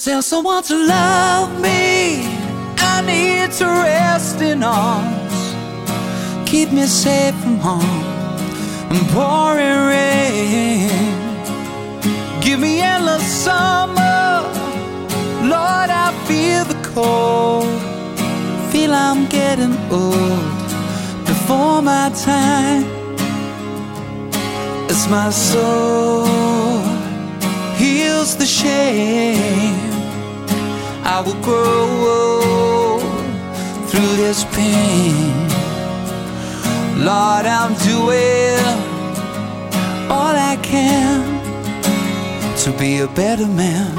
Tell someone to love me. I need to rest in arms. Keep me safe from harm and pouring rain. Give me endless summer. Lord, I feel the cold. Feel I'm getting old before my time. As my soul heals the shame, I will grow through this pain. Lord, I'm doing all I can to be a better man.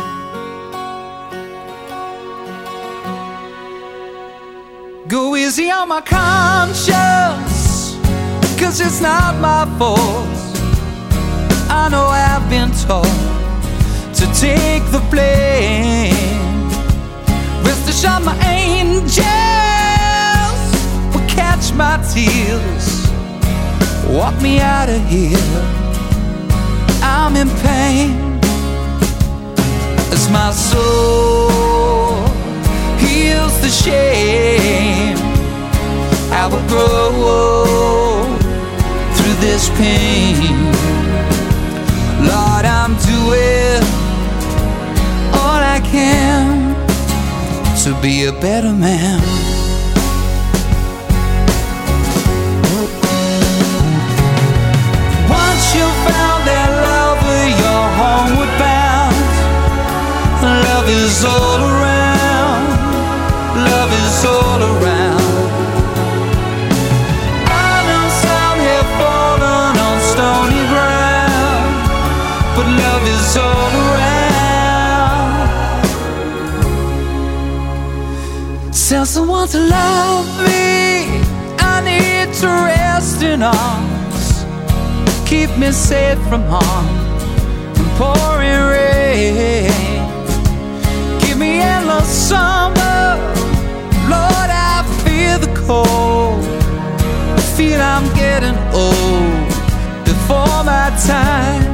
Go easy on my conscience, 'cause it's not my fault. I know I've been told to take the blame. Rest assured my angels will catch my tears, walk me out of here. I'm in pain as my soul heals the shame. I will grow through this pain. Lord, I'm doing all I can to be a better man. Once you found that lover, you're homeward bound. Love is all around. Love is all around. I know some have fallen on stony ground, but love is all around. Tell someone to love me. I need to rest in arms. Keep me safe from harm and pouring rain. Give me endless summer. Lord, I feel the cold. I feel I'm getting old before my time.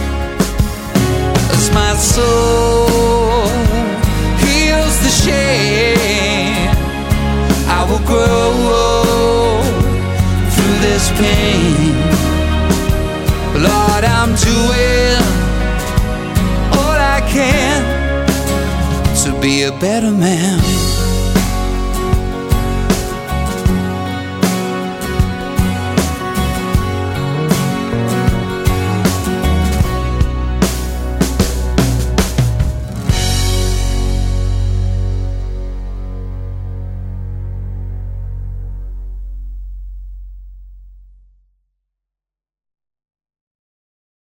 As my soul heals the shame, I will grow through this pain. Lord, I'm doing all I can to be a better man.